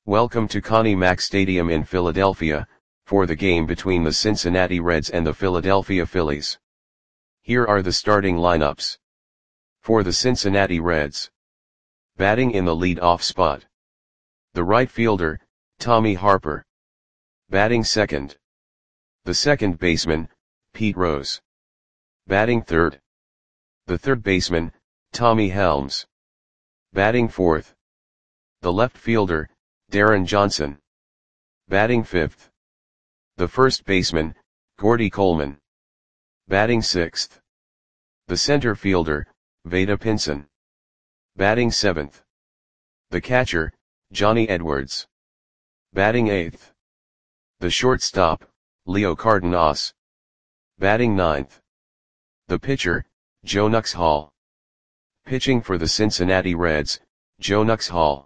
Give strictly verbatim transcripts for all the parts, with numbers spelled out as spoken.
Welcome to Connie Mack Stadium in Philadelphia, for the game between the Cincinnati Reds and the Philadelphia Phillies. Here are the starting lineups. For the Cincinnati Reds. Batting in the lead-off spot. The right fielder, Tommy Harper. Batting second. The second baseman, Pete Rose. Batting third. The third baseman, Tommy Helms. Batting fourth. The left fielder, Darren Johnson. Batting fifth. The first baseman, Gordy Coleman. Batting sixth. The center fielder, Vada Pinson. Batting seventh. The catcher, Johnny Edwards. Batting eighth. The shortstop, Leo Cardenas. Batting ninth. The pitcher, Joe Nuxhall. Pitching for the Cincinnati Reds, Joe Nuxhall.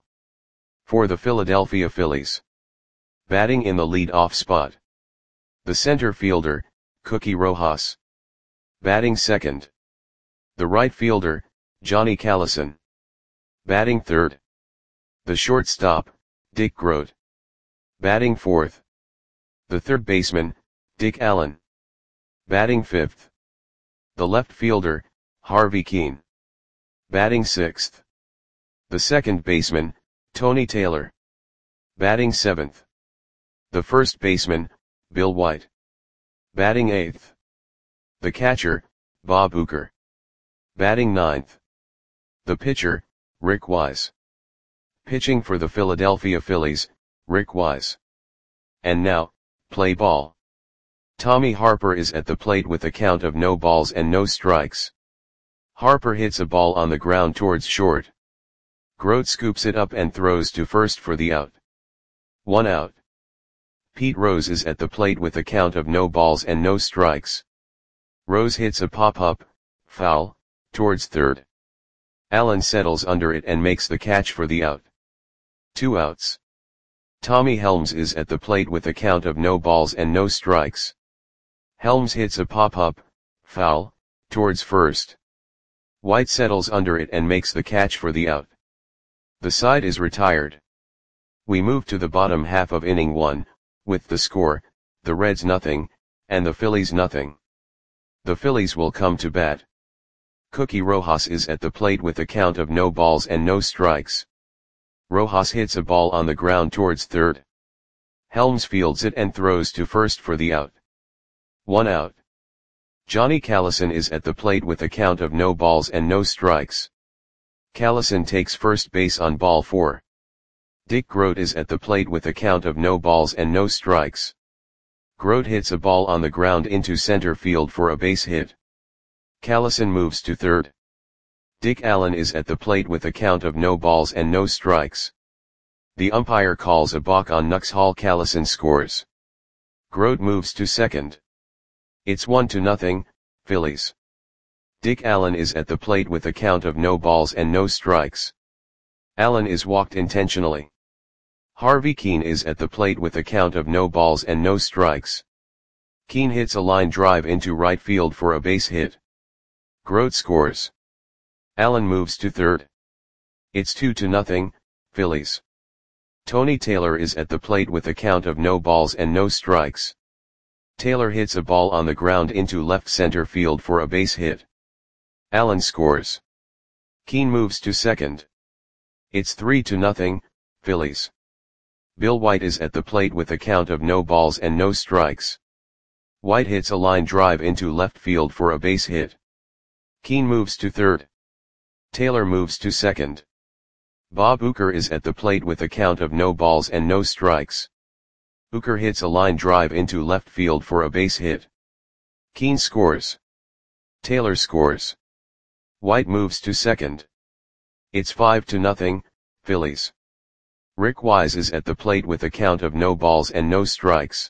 For the Philadelphia Phillies. Batting in the lead-off spot. The center fielder, Cookie Rojas. Batting second. The right fielder, Johnny Callison. Batting third. The shortstop, Dick Groat. Batting fourth. The third baseman, Dick Allen. Batting fifth. The left fielder, Harvey Kuenn. Batting sixth. The second baseman, Tony Taylor. Batting seventh. The first baseman, Bill White. Batting eighth. The catcher, Bob Uecker. Batting ninth. The pitcher, Rick Wise. Pitching for the Philadelphia Phillies, Rick Wise. And now, play ball. Tommy Harper is at the plate with a count of no balls and no strikes. Harper hits a ball on the ground towards short. Groat scoops it up and throws to first for the out. One out. Pete Rose is at the plate with a count of no balls and no strikes. Rose hits a pop-up, foul, towards third. Allen settles under it and makes the catch for the out. Two outs. Tommy Helms is at the plate with a count of no balls and no strikes. Helms hits a pop-up, foul, towards first. White settles under it and makes the catch for the out. The side is retired. We move to the bottom half of inning one, with the score, the Reds nothing, and the Phillies nothing. The Phillies will come to bat. Cookie Rojas is at the plate with a count of no balls and no strikes. Rojas hits a ball on the ground towards third. Helms fields it and throws to first for the out. One out. Johnny Callison is at the plate with a count of no balls and no strikes. Callison takes first base on ball four. Dick Groat is at the plate with a count of no balls and no strikes. Groat hits a ball on the ground into center field for a base hit. Callison moves to third. Dick Allen is at the plate with a count of no balls and no strikes. The umpire calls a balk on Nuxhall. Callison scores. Groat moves to second. It's one to nothing, Phillies. Dick Allen is at the plate with a count of no balls and no strikes. Allen is walked intentionally. Harvey Kuenn is at the plate with a count of no balls and no strikes. Kuenn hits a line drive into right field for a base hit. Groat scores. Allen moves to third. It's two to nothing, Phillies. Tony Taylor is at the plate with a count of no balls and no strikes. Taylor hits a ball on the ground into left center field for a base hit. Allen scores. Kuenn moves to second. It's three to nothing, Phillies. Bill White is at the plate with a count of no balls and no strikes. White hits a line drive into left field for a base hit. Kuenn moves to third. Taylor moves to second. Bob Uecker is at the plate with a count of no balls and no strikes. Uecker hits a line drive into left field for a base hit. Kuenn scores. Taylor scores. White moves to second. It's five to nothing, Phillies. Rick Wise is at the plate with a count of no balls and no strikes.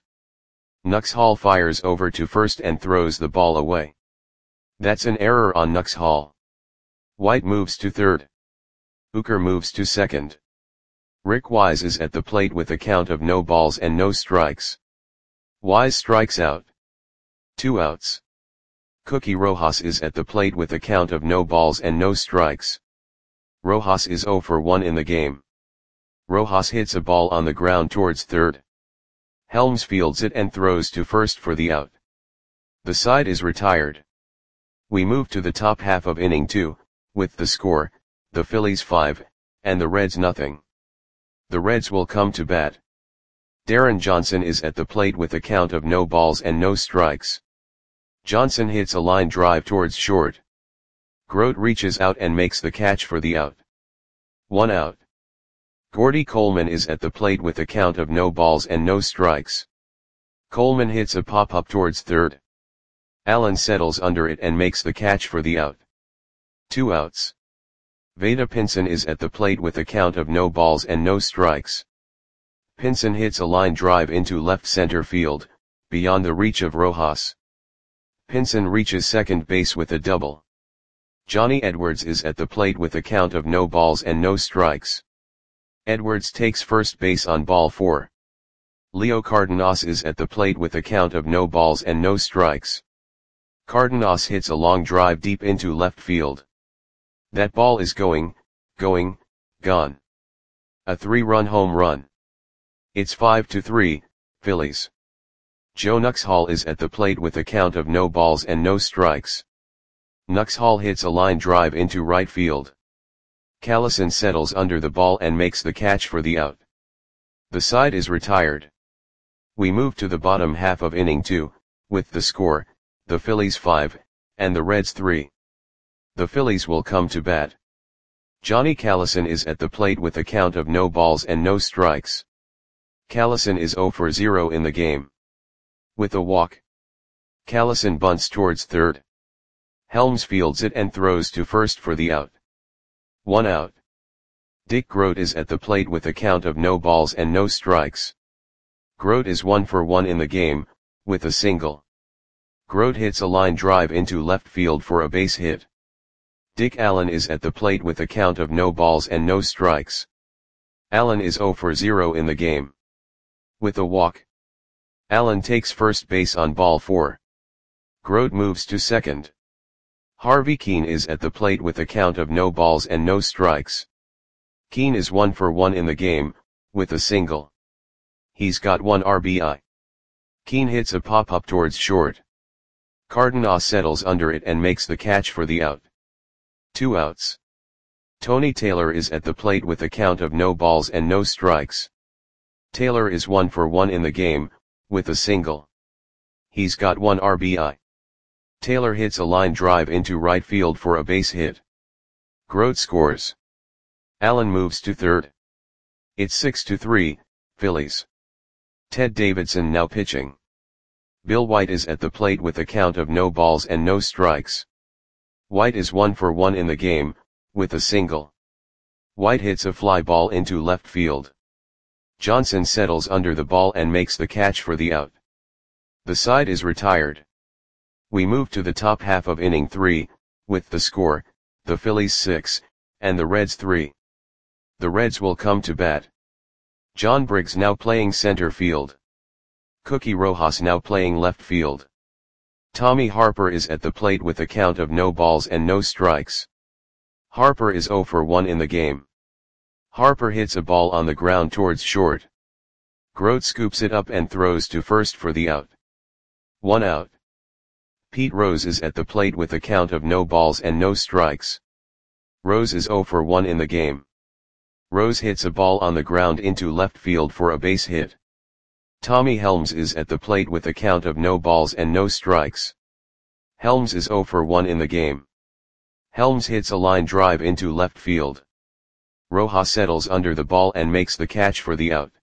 Nuxhall fires over to first and throws the ball away. That's an error on Nuxhall. White moves to third. Uecker moves to second. Rick Wise is at the plate with a count of no balls and no strikes. Wise strikes out. Two outs. Cookie Rojas is at the plate with a count of no balls and no strikes. Rojas is zero for one in the game. Rojas hits a ball on the ground towards third. Helms fields it and throws to first for the out. The side is retired. We move to the top half of inning two, with the score, the Phillies five, and the Reds nothing. The Reds will come to bat. Darren Johnson is at the plate with a count of no balls and no strikes. Johnson hits a line drive towards short. Grote reaches out and makes the catch for the out. One out. Gordy Coleman is at the plate with a count of no balls and no strikes. Coleman hits a pop-up towards third. Allen settles under it and makes the catch for the out. Two outs. Vada Pinson is at the plate with a count of no balls and no strikes. Pinson hits a line drive into left center field, beyond the reach of Rojas. Pinson reaches second base with a double. Johnny Edwards is at the plate with a count of no balls and no strikes. Edwards takes first base on ball four. Leo Cardenas is at the plate with a count of no balls and no strikes. Cardenas hits a long drive deep into left field. That ball is going, going, gone. A three-run home run. It's five to three, Phillies. Joe Nuxhall is at the plate with a count of no balls and no strikes. Nuxhall hits a line drive into right field. Callison settles under the ball and makes the catch for the out. The side is retired. We move to the bottom half of inning two, with the score, the Phillies five, and the Reds three. The Phillies will come to bat. Johnny Callison is at the plate with a count of no balls and no strikes. Callison is zero for zero in the game. With a walk. Callison bunts towards third. Helms fields it and throws to first for the out. One out. Dick Grote is at the plate with a count of no balls and no strikes. Grote is one for one in the game, with a single. Grote hits a line drive into left field for a base hit. Dick Allen is at the plate with a count of no balls and no strikes. Allen is zero for zero in the game. With a walk. Allen takes first base on ball four. Grote moves to second. Harvey Keene is at the plate with a count of no balls and no strikes. Keene is one for one in the game, with a single. He's got one R B I. Keene hits a pop-up towards short. Cardenas settles under it and makes the catch for the out. Two outs. Tony Taylor is at the plate with a count of no balls and no strikes. Taylor is one for one in the game, with a single. He's got one R B I. Taylor hits a line drive into right field for a base hit. Grote scores. Allen moves to third. It's six to three, Phillies. Ted Davidson now pitching. Bill White is at the plate with a count of no balls and no strikes. White is one for one in the game, with a single. White hits a fly ball into left field. Johnson settles under the ball and makes the catch for the out. The side is retired. We move to the top half of inning three, with the score, the Phillies six, and the Reds three. The Reds will come to bat. John Briggs now playing center field. Cookie Rojas now playing left field. Tommy Harper is at the plate with a count of no balls and no strikes. Harper is zero for one in the game. Harper hits a ball on the ground towards short. Grote scoops it up and throws to first for the out. One out. Pete Rose is at the plate with a count of no balls and no strikes. Rose is zero for one in the game. Rose hits a ball on the ground into left field for a base hit. Tommy Helms is at the plate with a count of no balls and no strikes. Helms is zero for one in the game. Helms hits a line drive into left field. Rojas settles under the ball and makes the catch for the out.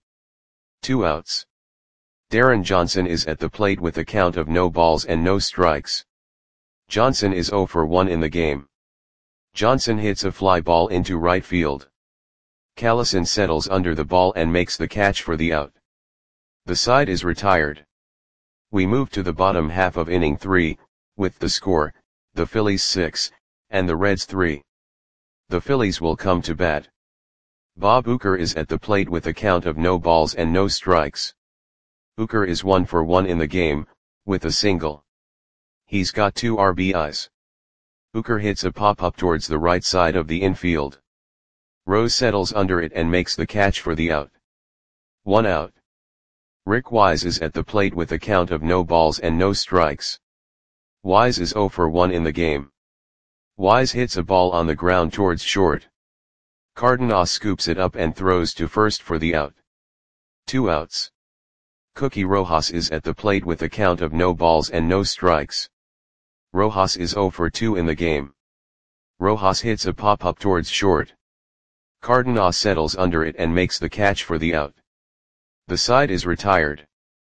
Two outs. Darren Johnson is at the plate with a count of no balls and no strikes. Johnson is zero for one in the game. Johnson hits a fly ball into right field. Callison settles under the ball and makes the catch for the out. The side is retired. We move to the bottom half of inning three, with the score, the Phillies six, and the Reds three. The Phillies will come to bat. Bob Uecker is at the plate with a count of no balls and no strikes. Uecker is one for one in the game, with a single. He's got two R B Is. Uecker hits a pop-up towards the right side of the infield. Rose settles under it and makes the catch for the out. One out. Rick Wise is at the plate with a count of no balls and no strikes. Wise is zero for one in the game. Wise hits a ball on the ground towards short. Cardenas scoops it up and throws to first for the out. Two outs. Cookie Rojas is at the plate with a count of no balls and no strikes. Rojas is zero for two in the game. Rojas hits a pop-up towards short. Cardenas settles under it and makes the catch for the out. The side is retired.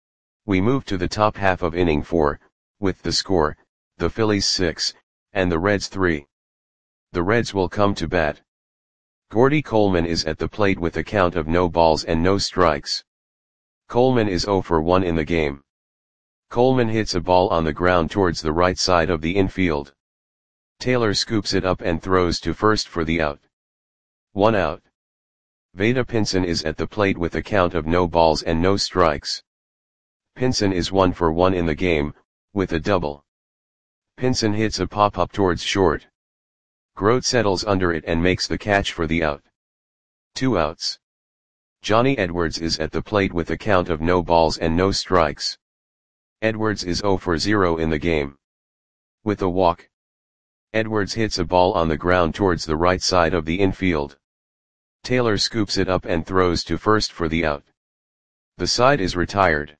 We move to the top half of inning four, with the score, the Phillies six, and the Reds three. The Reds will come to bat. Gordy Coleman is at the plate with a count of no balls and no strikes. Coleman is zero for one in the game. Coleman hits a ball on the ground towards the right side of the infield. Taylor scoops it up and throws to first for the out. One out. Vada Pinson is at the plate with a count of no balls and no strikes. Pinson is one for one in the game, with a double. Pinson hits a pop-up towards short. Grote settles under it and makes the catch for the out. Two outs. Johnny Edwards is at the plate with a count of no balls and no strikes. Edwards is zero for zero in the game. With a walk. Edwards hits a ball on the ground towards the right side of the infield. Taylor scoops it up and throws to first for the out. The side is retired.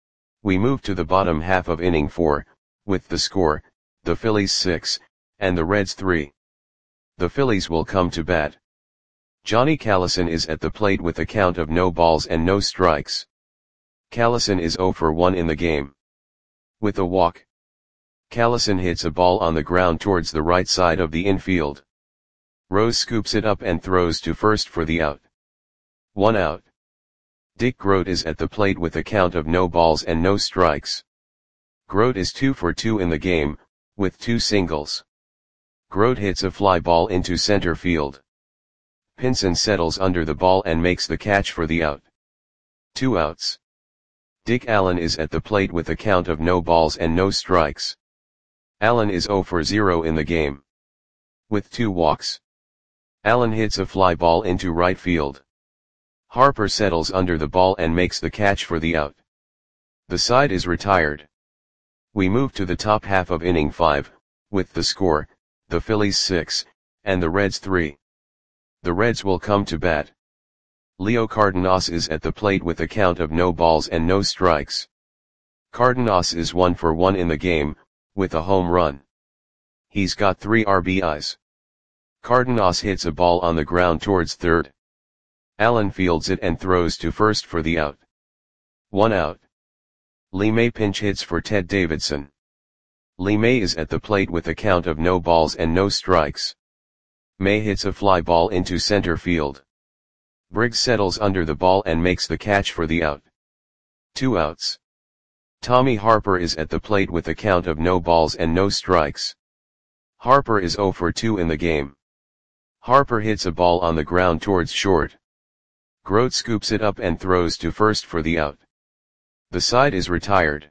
We move to the bottom half of inning four, with the score, the Phillies six, and the Reds three. The Phillies will come to bat. Johnny Callison is at the plate with a count of no balls and no strikes. Callison is zero for one in the game. With a walk. Callison hits a ball on the ground towards the right side of the infield. Rose scoops it up and throws to first for the out. One out. Dick Grote is at the plate with a count of no balls and no strikes. Grote is two for two in the game, with two singles. Grote hits a fly ball into center field. Pinson settles under the ball and makes the catch for the out. Two outs. Dick Allen is at the plate with a count of no balls and no strikes. Allen is zero for zero in the game. With two walks. Allen hits a fly ball into right field. Harper settles under the ball and makes the catch for the out. The side is retired. We move to the top half of inning five, with the score, the Phillies six, and the Reds three. The Reds will come to bat. Leo Cardenas is at the plate with a count of no balls and no strikes. Cardenas is one for one in the game, with a home run. He's got three R B Is. Cardenas hits a ball on the ground towards third. Allen fields it and throws to first for the out. One out. Lee May pinch hits for Ted Davidson. Lee May is at the plate with a count of no balls and no strikes. May hits a fly ball into center field. Briggs settles under the ball and makes the catch for the out. Two outs. Tommy Harper is at the plate with a count of no balls and no strikes. Harper is zero for two in the game. Harper hits a ball on the ground towards short. Grote scoops it up and throws to first for the out. The side is retired.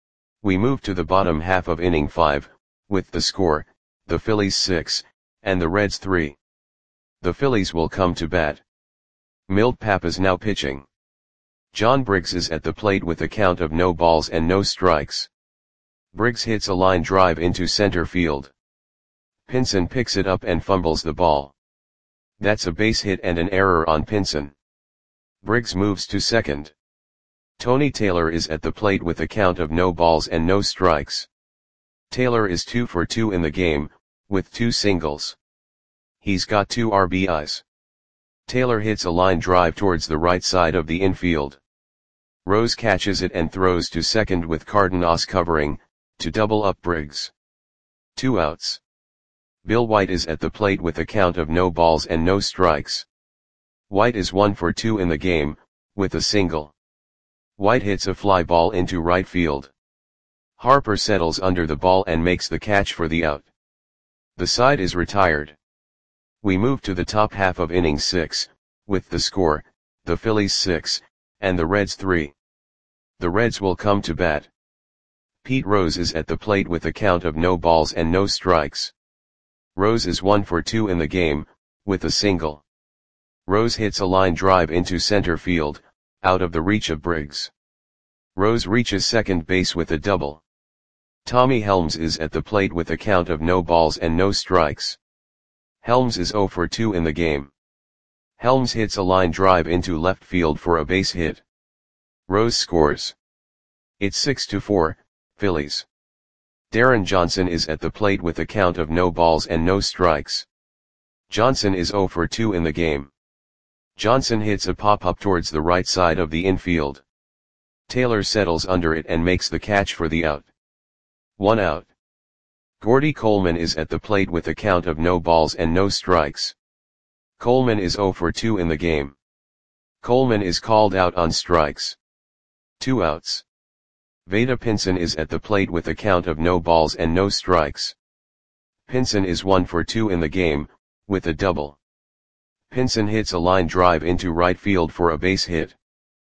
We move to the bottom half of inning five, with the score, the Phillies six, and the Reds three. The Phillies will come to bat. Milt Papp is now pitching. John Briggs is at the plate with a count of no balls and no strikes. Briggs hits a line drive into center field. Pinson picks it up and fumbles the ball. That's a base hit and an error on Pinson. Briggs moves to second. Tony Taylor is at the plate with a count of no balls and no strikes. Taylor is two for two in the game, with two singles. He's got two R B Is. Taylor hits a line drive towards the right side of the infield. Rose catches it and throws to second with Cardenas covering, to double up Briggs. Two outs. Bill White is at the plate with a count of no balls and no strikes. White is one for two in the game, with a single. White hits a fly ball into right field. Harper settles under the ball and makes the catch for the out. The side is retired. We move to the top half of inning six, with the score, the Phillies six, and the Reds three. The Reds will come to bat. Pete Rose is at the plate with a count of no balls and no strikes. Rose is one for two in the game, with a single. Rose hits a line drive into center field, out of the reach of Briggs. Rose reaches second base with a double. Tommy Helms is at the plate with a count of no balls and no strikes. Helms is oh for two in the game. Helms hits a line drive into left field for a base hit. Rose scores. It's six to four, Phillies. Darren Johnson is at the plate with a count of no balls and no strikes. Johnson is oh for two in the game. Johnson hits a pop-up towards the right side of the infield. Taylor settles under it and makes the catch for the out. One out. Gordy Coleman is at the plate with a count of no balls and no strikes. Coleman is oh for two in the game. Coleman is called out on strikes. Two outs. Vada Pinson is at the plate with a count of no balls and no strikes. Pinson is one for two in the game, with a double. Pinson hits a line drive into right field for a base hit.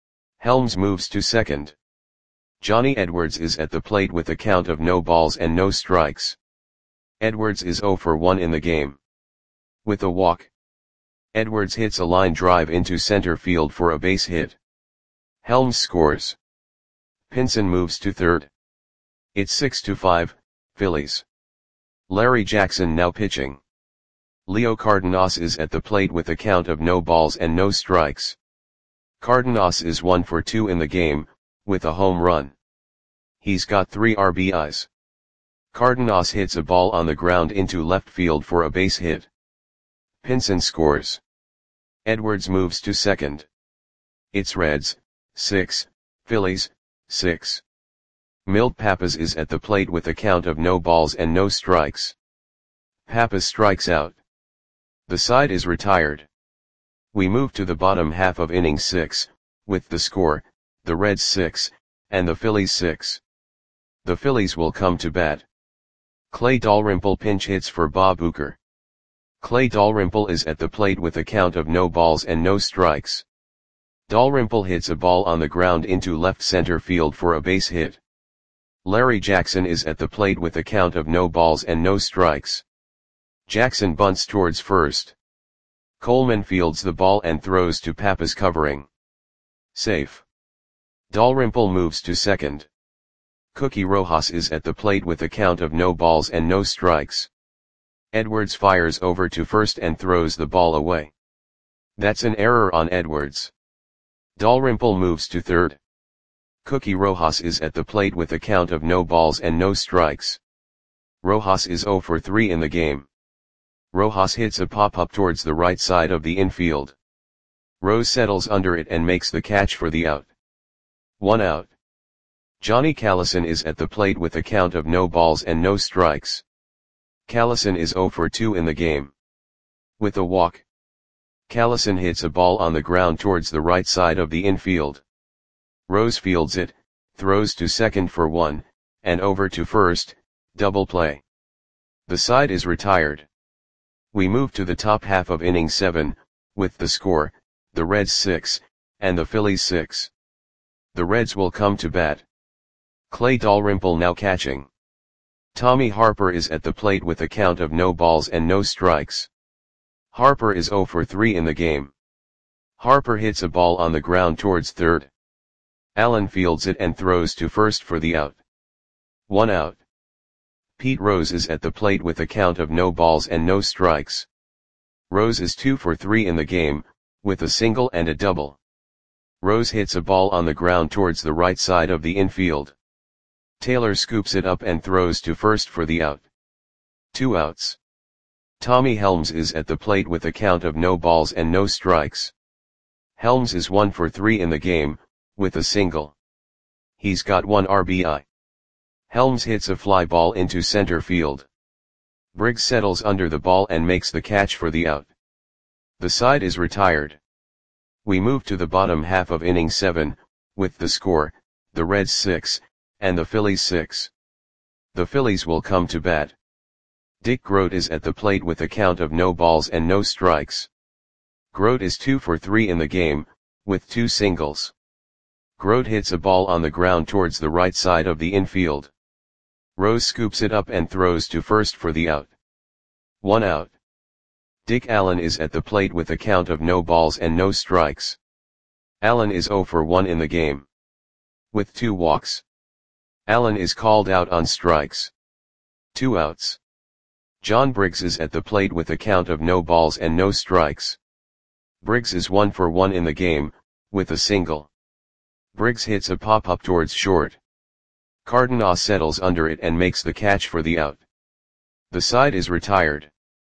Helms moves to second. Johnny Edwards is at the plate with a count of no balls and no strikes. Edwards is oh for one in the game. With a walk. Edwards hits a line drive into center field for a base hit. Helms scores. Pinson moves to third. It's six to five, Phillies. Larry Jackson now pitching. Leo Cardenas is at the plate with a count of no balls and no strikes. Cardenas is one for two in the game, with a home run. He's got three R B Is. Cardenas hits a ball on the ground into left field for a base hit. Pinson scores. Edwards moves to second. It's Reds, six, Phillies, six. Milt Pappas is at the plate with a count of no balls and no strikes. Pappas strikes out. The side is retired. We move to the bottom half of inning six, with the score, the Reds six, and the Phillies six. The Phillies will come to bat. Clay Dalrymple pinch hits for Bob Uecker. Clay Dalrymple is at the plate with a count of no balls and no strikes. Dalrymple hits a ball on the ground into left center field for a base hit. Larry Jackson is at the plate with a count of no balls and no strikes. Jackson bunts towards first. Coleman fields the ball and throws to Pappas covering. Safe. Dalrymple moves to second. Cookie Rojas is at the plate with a count of no balls and no strikes. Edwards fires over to first and throws the ball away. That's an error on Edwards. Dalrymple moves to third. Cookie Rojas is at the plate with a count of no balls and no strikes. Rojas is oh for three in the game. Rojas hits a pop-up towards the right side of the infield. Rose settles under it and makes the catch for the out. One out. Johnny Callison is at the plate with a count of no balls and no strikes. Callison is oh for two in the game. With a walk. Callison hits a ball on the ground towards the right side of the infield. Rose fields it, throws to second for one, and over to first, double play. The side is retired. We move to the top half of inning seven, with the score, the Reds six, and the Phillies six. The Reds will come to bat. Clay Dalrymple now catching. Tommy Harper is at the plate with a count of no balls and no strikes. Harper is oh for three in the game. Harper hits a ball on the ground towards third. Allen fields it and throws to first for the out. One out. Pete Rose is at the plate with a count of no balls and no strikes. Rose is two for three in the game, with a single and a double. Rose hits a ball on the ground towards the right side of the infield. Taylor scoops it up and throws to first for the out. Two outs. Tommy Helms is at the plate with a count of no balls and no strikes. Helms is one for three in the game, with a single. He's got one R B I. Helms hits a fly ball into center field. Briggs settles under the ball and makes the catch for the out. The side is retired. We move to the bottom half of inning seven, with the score, the Reds six, and the Phillies six. The Phillies will come to bat. Dick Grote is at the plate with a count of no balls and no strikes. Grote is two for three in the game, with two singles. Grote hits a ball on the ground towards the right side of the infield. Rose scoops it up and throws to first for the out. One out. Dick Allen is at the plate with a count of no balls and no strikes. Allen is zero for one in the game. With two walks. Allen is called out on strikes. Two outs. John Briggs is at the plate with a count of no balls and no strikes. Briggs is one for one in the game, with a single. Briggs hits a pop-up towards short. Cardenas settles under it and makes the catch for the out. The side is retired.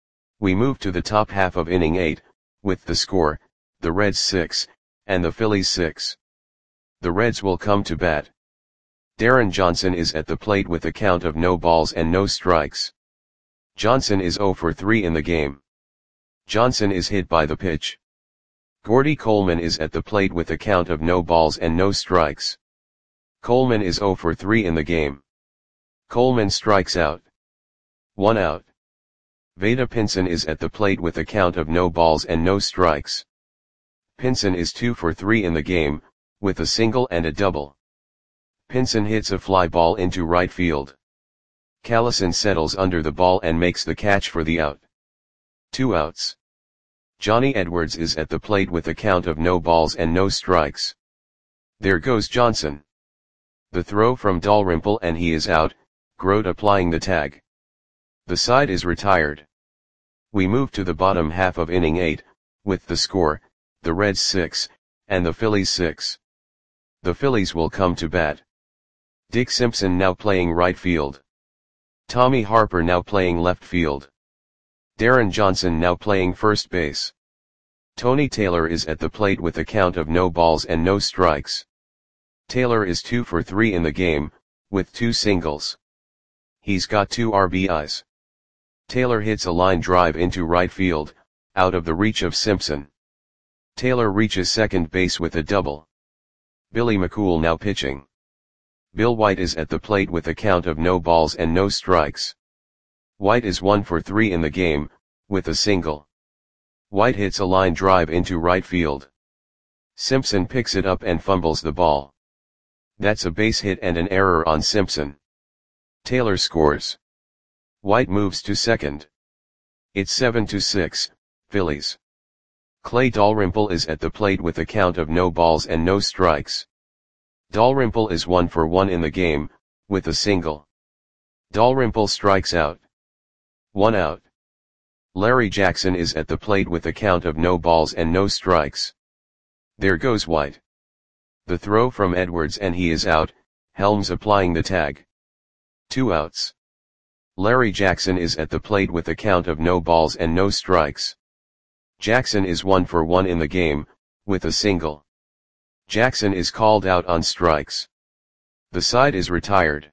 We move to the top half of inning eight, with the score, the Reds six, and the Phillies six. The Reds will come to bat. Darren Johnson is at the plate with a count of no balls and no strikes. Johnson is zero for three in the game. Johnson is hit by the pitch. Gordy Coleman is at the plate with a count of no balls and no strikes. Coleman is zero for three in the game. Coleman strikes out. One out. Vada Pinson is at the plate with a count of no balls and no strikes. Pinson is two for three in the game, with a single and a double. Pinson hits a fly ball into right field. Callison settles under the ball and makes the catch for the out. Two outs. Johnny Edwards is at the plate with a count of no balls and no strikes. There goes Johnson. The throw from Dalrymple and he is out, Grote applying the tag. The side is retired. We move to the bottom half of inning eight, with the score, the Reds six, and the Phillies six. The Phillies will come to bat. Dick Simpson now playing right field. Tommy Harper now playing left field. Darren Johnson now playing first base. Tony Taylor is at the plate with a count of no balls and no strikes. Taylor is two for three in the game, with two singles. He's got two R B Is. Taylor hits a line drive into right field, out of the reach of Simpson. Taylor reaches second base with a double. Billy McCool now pitching. Bill White is at the plate with a count of no balls and no strikes. White is one for three in the game, with a single. White hits a line drive into right field. Simpson picks it up and fumbles the ball. That's a base hit and an error on Simpson. Taylor scores. White moves to second. It's seven to six, Phillies. Clay Dalrymple is at the plate with a count of no balls and no strikes. Dalrymple is one for one in the game, with a single. Dalrymple strikes out. One out. Larry Jackson is at the plate with a count of no balls and no strikes. There goes White. The throw from Edwards and he is out, Helms applying the tag. Two outs. Larry Jackson is at the plate with a count of no balls and no strikes. Jackson is one for one in the game, with a single. Jackson is called out on strikes. The side is retired.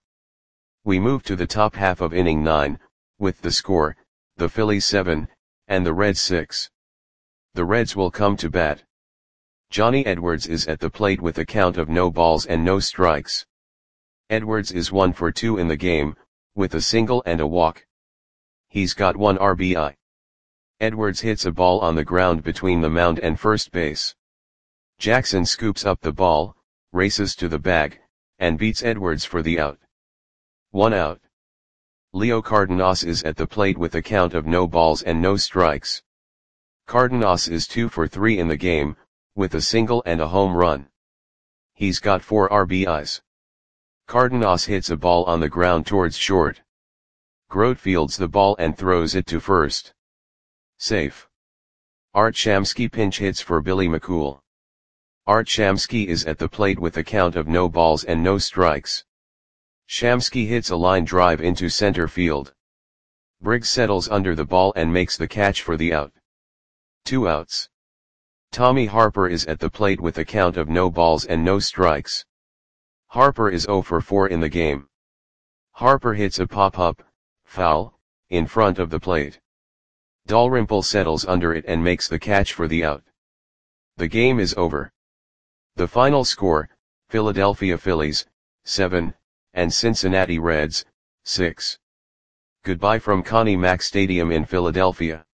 We move to the top half of inning nine, with the score, the Phillies seven, and the Reds six. The Reds will come to bat. Johnny Edwards is at the plate with a count of no balls and no strikes. Edwards is one for two in the game, with a single and a walk. He's got one R B I. Edwards hits a ball on the ground between the mound and first base. Jackson scoops up the ball, races to the bag, and beats Edwards for the out. One out. Leo Cardenas is at the plate with a count of no balls and no strikes. Cardenas is two for three in the game, with a single and a home run. He's got four R B Is. Cardenas hits a ball on the ground towards short. Grote fields the ball and throws it to first. Safe. Art Shamsky pinch hits for Billy McCool. Art Shamsky is at the plate with a count of no balls and no strikes. Shamsky hits a line drive into center field. Briggs settles under the ball and makes the catch for the out. Two outs. Tommy Harper is at the plate with a count of no balls and no strikes. Harper is zero for four in the game. Harper hits a pop-up, foul, in front of the plate. Dalrymple settles under it and makes the catch for the out. The game is over. The final score, Philadelphia Phillies, seven, and Cincinnati Reds, six. Goodbye from Connie Mack Stadium in Philadelphia.